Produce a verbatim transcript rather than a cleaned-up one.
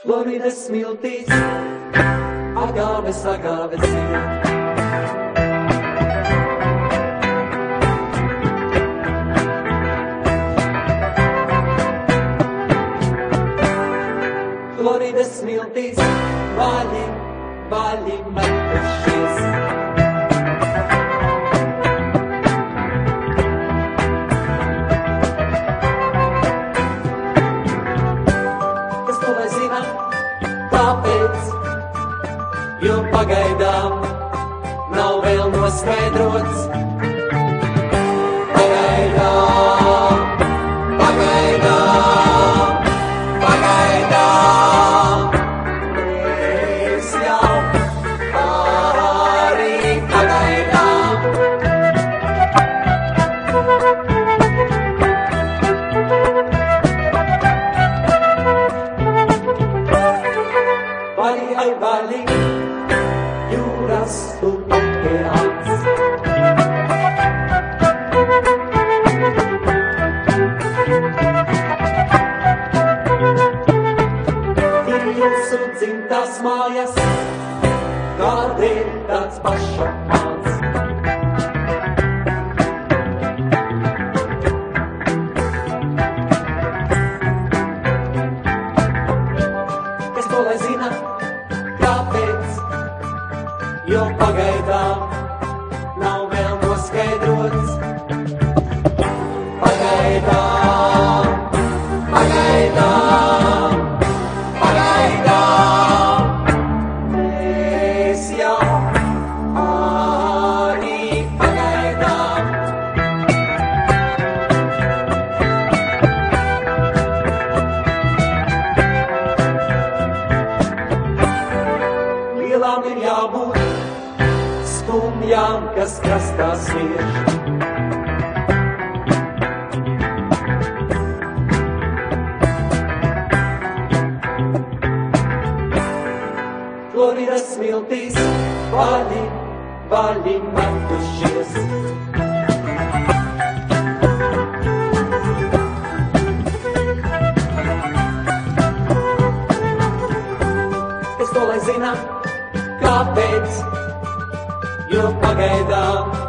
Floridas smiltīs, agāves, agāves ir. Floridas smiltīs, vaļi, vaļi metušies. Kas to lai zina, kāpēc, jo pagaidām nav vēl noskaidrots. Pagaidām, pagaidām, pagaidām, mēs jau arī pagaidām. Vaļi, ai vaļi, jūras un okeāns. Jūsu dzimtās mājas, kādēļ tāds pašapmāns? Kas to lai zina, kāpēc, jo pagaidām nav vēl noskaidrots. Pagaidām, pagaidām, pagaidām, mēs jau arī pagaidām. Lielām ir jābūt skumjām, kas krastā sviež. Floridas smiltīs, vaļi, vaļi metušies. Kas to lai zina, kāpēc, jo pagaidām